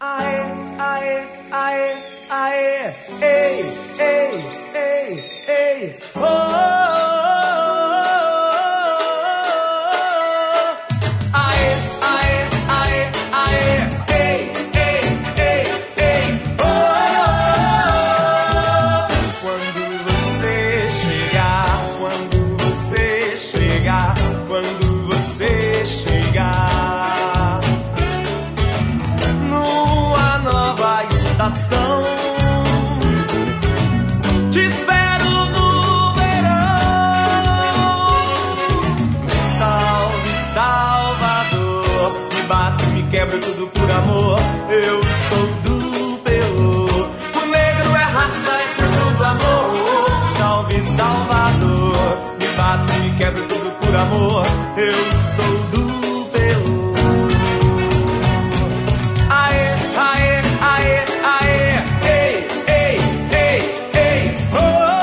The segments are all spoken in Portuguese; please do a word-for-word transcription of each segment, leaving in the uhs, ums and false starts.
Aê, aê, aê, aê, ei, ei, ei, ei, oh, oh, oh. Aê, aê, aê, aê, ei, ei, ei, ei, oh, oh, oh. Quando você chegar, quando você chegar, quando você chegar numa nova estação, te espero no verão. Salve, Salvador, me bato, me quebro tudo por amor. Eu sou do Pelô, o negro é raça, é fruto do amor. Salve, Salvador, me bato, me quebro tudo por amor. Eu sou do Pelô. Aê, aê, aê, aê, ei, ei, ei, ei, oh,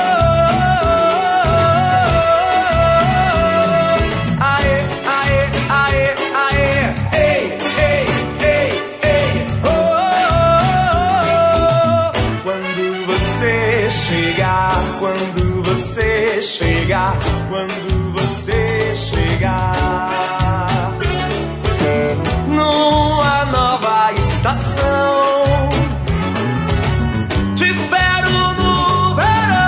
oh, oh, oh. Aê, aê, aê, aê, ei, ei, ei, ei, oh, oh, oh, oh. Quando você chegar, quando você chegar, quando você chegar numa nova estação, te espero no verão.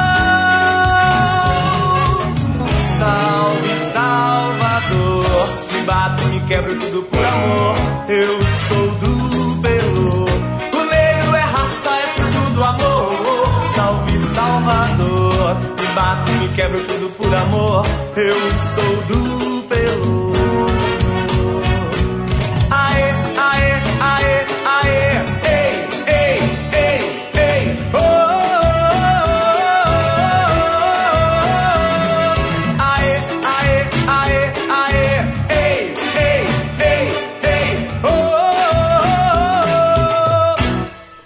Salve, Salvador, me bato, me quebro tudo por amor. Eu sou do Pelô, o negro é raça, é fruto do amor. Salve, Salvador, me bato, me quebro tudo por amor. Eu sou do Pelô. Aê, aê, aê, aê, ei, ei, ei, ei, oh, oh, oh. Aê, aê, aê, aê, ei, ei, ei, ei, oh, oh, oh.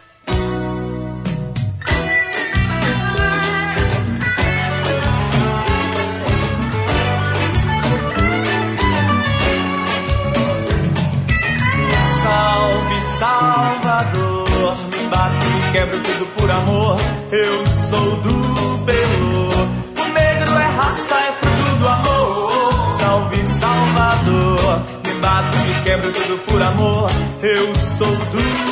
Salve, Salvador, me bato, me quebro tudo por amor. Eu sou do Pelô, o negro é raça, é fruto do amor. Salve, Salvador, me bato, me quebro tudo por amor. Eu sou do